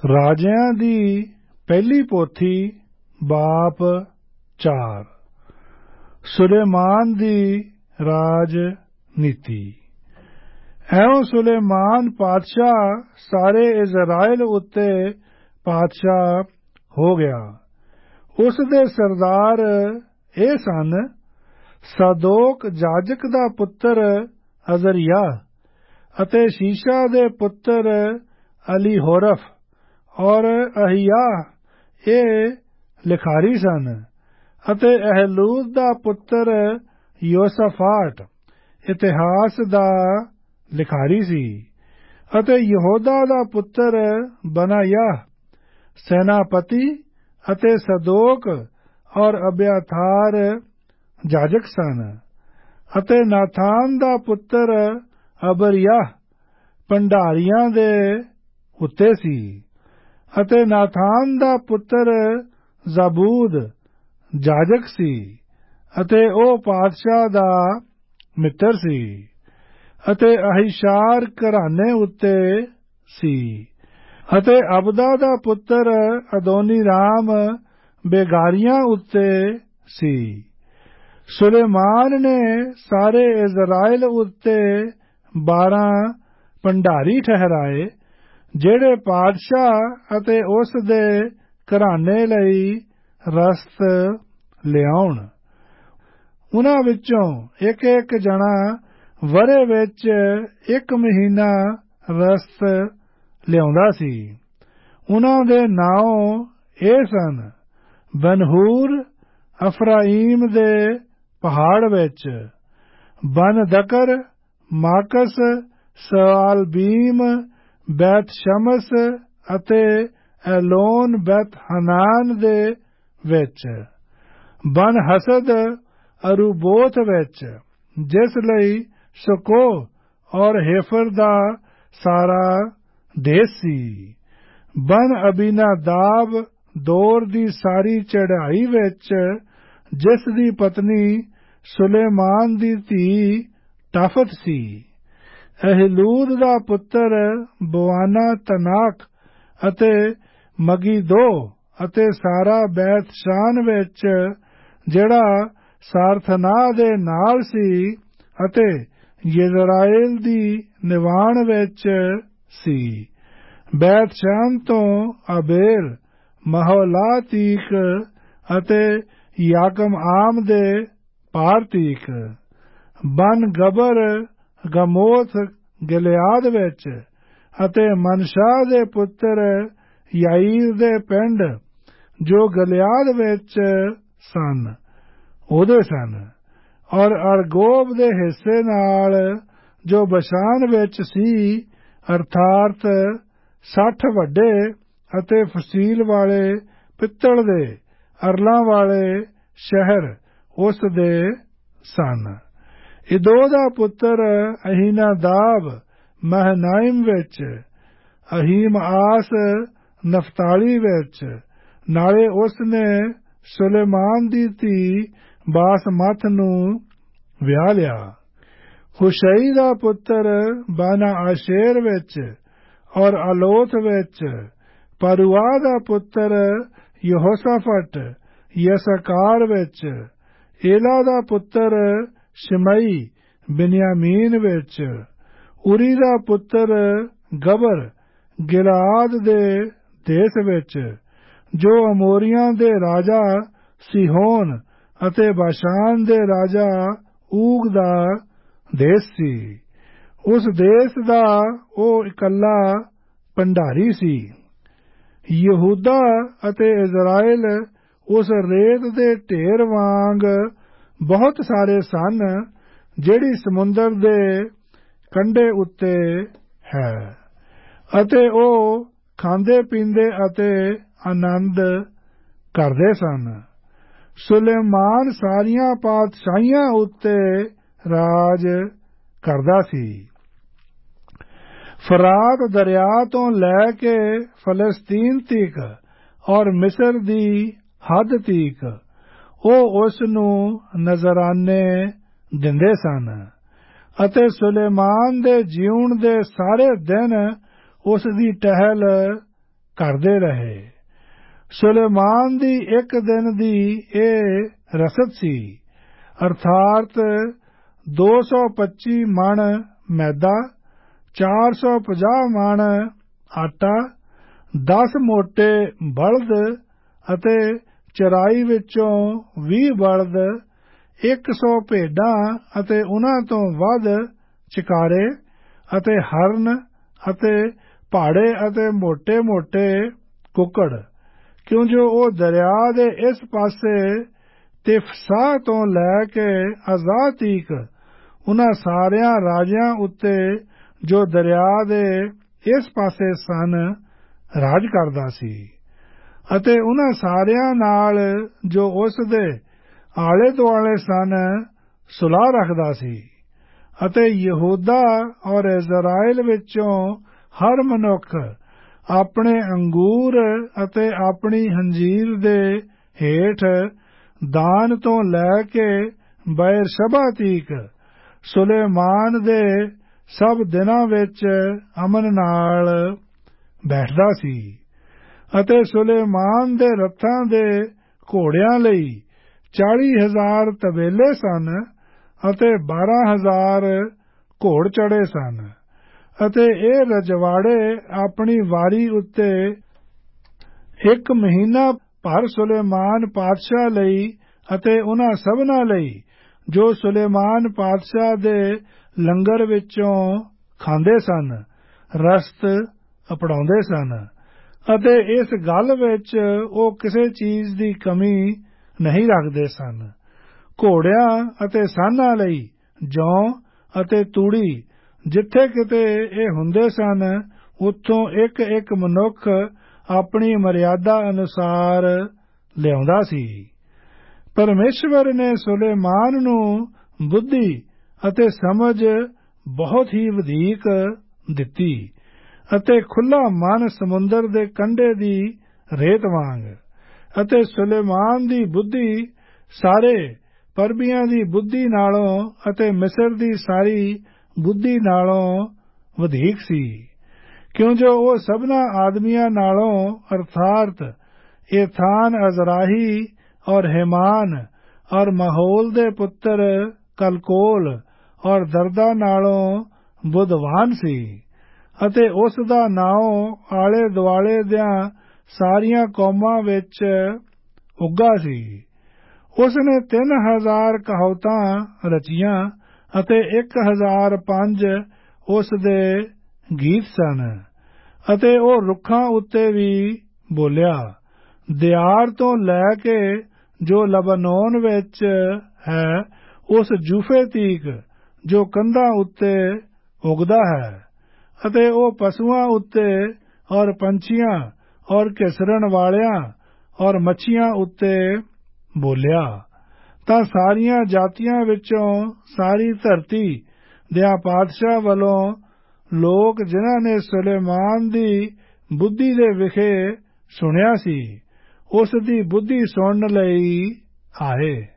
ਰਾਜਿਆਂ ਦੀ ਪਹਿਲੀ ਪੋਥੀ ਬਾਪ 4 ਸੁਲੇਮਾਨ ਦੀ ਰਾਜਨੀਤੀ। ਐਉਂ ਸੁਲੇਮਾਨ ਪਾਤਸ਼ਾਹ ਸਾਰੇ ਇਜ਼ਰਾਇਲ ਉੱਤੇ ਪਾਤਸ਼ਾਹ ਹੋ ਗਿਆ। ਉਸ ਦੇ ਸਰਦਾਰ ਇਹ ਸਨ, ਸਾਦੋਕ ਜਾਜਕ ਦਾ ਪੁੱਤਰ ਅਜ਼ਰਿਯਾਹ ਅਤੇ ਸ਼ੀਸ਼ਾ ਦੇ ਪੁੱਤਰ ਅਲੀਹੋਰਫ ਔਰ ਅਹਿਯਾਹ ਇਹ ਲਿਖਾਰੀ ਸਨ, ਅਤੇ ਅਹਲੂਦ ਦਾ ਪੁੱਤਰ ਯੋਸਾਫਾਟ ਇਤਿਹਾਸ ਦਾ ਲਿਖਾਰੀ ਸੀ, ਅਤੇ ਯਹੂਦਾ ਦਾ ਪੁੱਤਰ ਬਨਾਯਾਹ ਸੈਨਾਪਤੀ ਅਤੇ ਸਦੋਕ ਔਰ ਅਬਿਆਥਾਰ ਜਾਜਕ ਸਨ, ਅਤੇ ਨਾਥਾਨ ਦਾ ਪੁੱਤਰ ਅਬਰਿਯਾਹ ਭੰਡਾਰੀਆਂ ਦੇ ਉੱਤੇ ਸੀ, ਅਤੇ ਨਾਥਾਨ ਦਾ ਪੁੱਤਰ ਜ਼ਬੂਦ ਜਾਜਕ ਸੀ, ਅਤੇ ਉਹ ਪਾਤਸ਼ਾਹ ਦਾ ਮਿੱਤਰ ਸੀ, ਅਤੇ ਅਹੀਸ਼ਾਰ ਘਰਾਣੇ ਉੱਤੇ ਸੀ, ਅਤੇ ਅਬਦਾ ਦਾ ਪੁੱਤਰ ਅਦੋਨੀਰਾਮ ਬੇਗਾਰੀਆਂ ਉੱਤੇ ਸੀ। ਸੁਲੇਮਾਨ ਨੇ ਸਾਰੇ ਇਜ਼ਰਾਇਲ ਉੱਤੇ 12 ਭੰਡਾਰੀ ਠਹਿਰਾਏ, ਜਿਹੜੇ ਪਾਤਸ਼ਾਹ ਅਤੇ ਉਸ ਦੇ ਘਰਾਣੇ ਲਈ ਰਸਤ ਲਿਆਉਣ। ਉਨ੍ਹਾਂ ਵਿੱਚੋਂ ਇੱਕ ਜਣਾ ਵਰ੍ਹੇ ਵਿੱਚ 1 ਮਹੀਨਾ ਰਸਤ ਲਿਆਉਂਦਾ ਸੀ। ਉਨ੍ਹਾਂ ਦੇ ਨਾਮ ਇਹ ਸਨ, ਬਨਹੂਰ ਅਫਰਾਈਮ ਦੇ ਪਹਾੜ ਵਿੱਚ, ਬਨਦਕਰ, ਮਾਕਸ, ਸਆਲਬੀਮ, ਬੈਤ ਸ਼ਮਸ ਅਤੇ ਐਲੋਨ ਬੈਤ ਹਨਾਨ ਦੇ ਵਿੱਚ, ਬਨ ਹਸਦ ਅਰੂਬੋਥ ਵਿੱਚ, ਜਿਸ ਲਈ ਸਕੋ ਔਰ ਹੇਫਰ ਦਾ ਸਾਰਾ ਦੇਸ਼ ਸੀ, ਬਨ ਅਬੀਨਾਦਾਬ ਦੌਰ ਦੀ ਸਾਰੀ ਚੜ੍ਹਾਈ ਵਿੱਚ, ਜਿਸ ਦੀ ਪਤਨੀ ਸੁਲੇਮਾਨ ਦੀ ਧੀ ਟਾਫਤ ਸੀ, ਅਹਿਲੂਦ ਦਾ ਪੁੱਤਰ ਬਵਾਨਾ ਤਨਾਕ ਅਤੇ ਮਗੀਦੋ, ਅਤੇ ਸਾਰਾ ਬੈਤ ਸ਼ਾਨ ਵਿੱਚ, ਜਿਹੜਾ ਸਾਰਥਨਾਹ ਦੇ ਨਾਲ ਸੀ, ਅਤੇ ਯਜ਼ਰਾਇਲ ਦੀ ਨਿਵਾਣ ਵਿੱਚ ਸੀ, ਬੈਤ ਸ਼ਾਨ ਤੋਂ ਅਬੇਲ ਮਹੋਲਾ ਤੀਕ, ਅਤੇ ਯਾਕਮ ਆਮ ਦੇ ਪਾਰ ਤੀਕ, ਬਨ ਗਬਰ ਗਮੋਥ ਗਿਲਿਆਦ ਵਿੱਚ, ਅਤੇ ਮਨਸ਼ਾ ਦੇ ਪੁੱਤਰ ਯਾਈਰ ਦੇ ਪਿੰਡ ਜੋ ਗਿਲਿਆਦ ਵਿੱਚ ਸਨ ਉਹਦੇ ਸਨ, ਔਰ ਅਰਗੋਬ ਦੇ ਹਿੱਸੇ ਨਾਲ ਜੋ ਬਸ਼ਾਨ ਵਿੱਚ ਸੀ, ਅਰਥਾਤ 60 ਵੱਡੇ ਅਤੇ ਫਸੀਲ ਵਾਲੇ ਪਿੱਤਲ ਦੇ ਅਰਲਾਂ ਵਾਲੇ ਸ਼ਹਿਰ ਉਸ ਦੇ ਸਨ। ਇਦੋ ਦਾ ਪੁੱਤਰ ਅਹੀਨਾਦਾਬ ਮਹਨਾਇਮ ਵਿੱਚ, ਅਹੀਮਆਸ ਨਫਤਾਲੀ ਵਿੱਚ, ਨਾਲੇ ਉਸ ਨੇ ਸੁਲੇਮਾਨ ਦੀ ਧੀ ਬਾਸਮਤ ਨੂੰ ਵਿਆਹ ਲਿਆ। ਹੁਸ਼ਈ ਦਾ ਪੁੱਤਰ ਬਾਨਾ ਆਸ਼ੇਰ ਵਿੱਚ, ਔਰ ਅਲੋਥ ਵਿੱਚ, ਪਰੂਆ ਦਾ ਪੁੱਤਰ ਯਹੋਸਾਫਟ ਯਸਕਾਰ ਵਿੱਚ, ਏਲਾ ਦਾ ਪੁੱਤਰ ਸ਼ਿਮਈ ਬਿਨਯਾਮੀਨ ਵਿੱਚ, ਉਰੀ ਦਾ ਪੁੱਤਰ ਗਬਰ ਗਿਲਾਦ ਦੇ ਦੇਸ਼ ਵਿੱਚ, ਜੋ ਅਮੋਰੀਆਂ ਦੇ ਰਾਜਾ ਸਿਹੋਨ ਅਤੇ ਬਾਸ਼ਾਨ ਦੇ ਰਾਜਾ ਊਗ ਦਾ ਦੇਸ਼ ਸੀ। ਉਸ ਦੇਸ਼ ਦਾ ਉਹ ਇਕੱਲਾ ਭੰਡਾਰੀ ਸੀ। ਯਹੂਦਾ ਅਤੇ ਇਜ਼ਰਾਇਲ ਉਸ ਰੇਤ ਦੇ ਢੇਰ ਵਾਂਗ ਬਹੁਤ ਸਾਰੇ ਸਨ, ਜਿਹੜੀ ਸਮੁੰਦਰ ਦੇ ਕੰਢੇ ਉੱਤੇ ਹੈ, ਅਤੇ ਉਹ ਖਾਂਦੇ ਪੀਂਦੇ ਅਤੇ ਆਨੰਦ ਕਰਦੇ ਸਨ। ਸੁਲੇਮਾਨ ਸਾਰੀਆਂ ਪਾਤਸ਼ਾਹੀਆਂ ਉੱਤੇ ਰਾਜ ਕਰਦਾ ਸੀ। ਫਰਾਤ ਦਰਿਆ ਤੋਂ ਲੈ ਕੇ ਫਲਸਤੀਨ ਤੀਕ ਔਰ ਮਿਸਰ ਦੀ ਹੱਦ ਤੀਕ ਉਹ ਉਸ ਨੂੰ ਨਜ਼ਰਾਨੇ ਦਿੰਦੇ ਸਨ, ਅਤੇ ਸੁਲੇਮਾਨ ਦੇ ਜੀਉਣ ਦੇ ਸਾਰੇ ਦਿਨ ਉਸ ਦੀ ਟਹਿਲ ਕਰਦੇ ਰਹੇ। ਸੁਲੇਮਾਨ ਦੀ ਇੱਕ ਦਿਨ ਦੀ ਇਹ ਰਸਦ ਸੀ, ਅਰਥਾਤ 225 ਮਣ ਮੈਦਾ, 450 ਮਣ ਆਟਾ, 10 ਮੋਟੇ ਬਲਦ ਅਤੇ ਚਰਾਈ ਵਿੱਚੋਂ 20 ਬਲਦ, 100 ਭੇਡਾਂ ਅਤੇ ਉਹਨਾਂ ਤੋਂ ਵੱਧ ਚਿਕਾਰੇ ਅਤੇ ਹਰਨ ਅਤੇ ਭਾੜੇ ਅਤੇ ਮੋਟੇ-ਮੋਟੇ ਕੁੱਕੜ, ਕਿਉਂ ਜੋ ਉਹ ਦਰਿਆ ਦੇ ਇਸ ਪਾਸੇ ਤਿਫਸਾ ਤੋਂ ਲੈ ਕੇ ਅਜ਼ਾ ਤੀਕ ਉਹਨਾਂ ਸਾਰਿਆਂ ਰਾਜਿਆਂ ਉੱਤੇ ਜੋ ਦਰਿਆ ਦੇ ਇਸ ਪਾਸੇ ਸਨ ਰਾਜ ਕਰਦਾ ਸੀ, ਅਤੇ ਉਹਨਾਂ ਸਾਰਿਆਂ ਨਾਲ ਜੋ ਉਸ ਦੇ ਆਲੇ ਦੁਆਲੇ ਸਨ ਸੁਲਾਹ ਰੱਖਦਾ ਸੀ। ਅਤੇ ਯਹੂਦਾ ਔਰ ਇਜ਼ਰਾਈਲ ਵਿੱਚੋਂ ਹਰ ਮਨੁੱਖ ਆਪਣੇ ਅੰਗੂਰ ਅਤੇ ਆਪਣੀ ਹੰਜੀਰ ਦੇ ਹੇਠ ਦਾਨ ਤੋਂ ਲੈ ਕੇ ਬਏਰਸ਼ਬਾ ਤੀਕ ਸੁਲੇਮਾਨ ਦੇ ਸਭ ਦਿਨਾਂ ਵਿੱਚ ਅਮਨ ਨਾਲ ਬੈਠਦਾ ਸੀ। ਅਤੇ ਸੁਲੇਮਾਨ ਦੇ ਰੱਥਾਂ ਦੇ ਘੋੜਿਆਂ ਲਈ 40,000 ਤਬੇਲੇ ਸਨ ਅਤੇ 12,000 ਘੋੜ ਚੜੇ ਸਨ। ਅਤੇ ਇਹ ਰਜਵਾੜੇ ਆਪਣੀ ਵਾਰੀ ਉੱਤੇ 1 ਮਹੀਨਾ ਭਰ ਸੁਲੇਮਾਨ ਪਾਤਸ਼ਾਹ ਲਈ ਅਤੇ ਉਹਨਾਂ ਸਭਨਾਂ ਲਈ ਜੋ ਸੁਲੇਮਾਨ ਪਾਤਸ਼ਾਹ ਦੇ ਲੰਗਰ ਵਿੱਚੋਂ ਖਾਂਦੇ ਸਨ ਰਸਤ ਅਪਣਾਉਂਦੇ ਸਨ। ਅਤੇ ਇਸ ਗੱਲ ਵਿੱਚ ਉਹ ਕਿਸੇ ਚੀਜ਼ ਦੀ ਕਮੀ ਨਹੀਂ ਰੱਖਦੇ ਸਨ। ਘੋੜਿਆਂ ਅਤੇ ਸਾਨਾਂ ਲਈ ਜੌਂ ਅਤੇ ਤੂੜੀ ਜਿੱਥੇ ਕਿਤੇ ਇਹ ਹੁੰਦੇ ਸਨ, ਉੱਥੋਂ ਇੱਕ ਮਨੁੱਖ ਆਪਣੀ ਮਰਿਆਦਾ ਅਨੁਸਾਰ ਲਿਆਉਂਦਾ ਸੀ। ਪਰਮੇਸ਼ਵਰ ਨੇ ਸੁਲੇਮਾਨ ਨੂੰ ਬੁੱਧੀ ਅਤੇ ਸਮਝ ਬਹੁਤ ਹੀ ਵਧੇਰੇ ਦਿੱਤੀ ਅਤੇ ਖੁੱਲ੍ਹਾ ਮਨ ਸਮੁੰਦਰ ਦੇ ਕੰਢੇ ਦੀ ਰੇਤ ਵਾਂਗ। ਅਤੇ ਸੁਲੇਮਾਨ ਦੀ ਬੁੱਧੀ ਸਾਰੇ ਪਰਬੀਆਂ ਦੀ ਬੁੱਧੀ ਨਾਲੋਂ ਅਤੇ ਮਿਸਰ ਦੀ ਸਾਰੀ ਬੁੱਧੀ ਨਾਲੋਂ ਵਧੇਰੇ ਸੀ, ਕਿਉਂ ਜੋ ਉਹ ਸਭਨਾਂ ਆਦਮੀਆਂ ਨਾਲੋਂ ਅਰਥਾਤ ਏਥਾਨ ਅਜ਼ਰਾਹੀ ਔਰ ਹੇਮਾਨ ਔਰ ਮਹੋਲ ਦੇ ਪੁੱਤਰ ਕਲਕੋਲ ਔਰ ਦਰਦਾ ਨਾਲੋਂ ਬੁੱਧਵਾਨ ਸੀ। ਅਤੇ ਉਸ ਦਾ ਨਾਉ ਆਲੇ ਦੁਆਲੇ ਦਿਆਂ ਸਾਰੀਆਂ ਕੌਮਾਂ ਵਿੱਚ ਉੱਘਾ ਸੀ। ਉਸ ਨੇ 3,000 ਕਹਾਵਤਾਂ ਰਚੀਆਂ ਅਤੇ 1,005 ਉਸ ਦੇ ਗੀਤ ਸਨ। ਅਤੇ ਉਹ ਰੁੱਖਾਂ ਉੱਤੇ ਵੀ ਬੋਲਿਆ, ਦਿਆਰ ਤੋਂ ਲੈ ਕੇ ਜੋ ਲਬਾਨੋਨ ਵਿੱਚ ਹੈ ਉਸ ਜੂਫੇ ਤੀਕ ਜੋ ਕੰਧਾਂ ਉੱਤੇ ਉੱਗਦਾ ਹੈ। ਅਤੇ ਉਹ ਪਸ਼ੂਆਂ ਉੱਤੇ ਔਰ ਪੰਛੀਆਂ ਔਰ ਘਿਸਰਣ ਵਾਲਿਆਂ ਔਰ ਮੱਛੀਆਂ ਉੱਤੇ ਬੋਲਿਆ। ਤਾਂ ਸਾਰੀਆਂ ਜਾਤੀਆਂ ਵਿੱਚੋਂ ਸਾਰੀ ਧਰਤੀ ਦਿਆਂ ਪਾਤਸ਼ਾਹ ਵੱਲੋਂ ਲੋਕ ਜਿਨ੍ਹਾਂ ਨੇ ਸੁਲੇਮਾਨ ਦੀ ਬੁੱਧੀ ਦੇ ਵਿਖੇ ਸੁਣਿਆ ਸੀ, ਉਸ ਦੀ ਬੁੱਧੀ ਸੁਣਨ ਲਈ ਆਏ।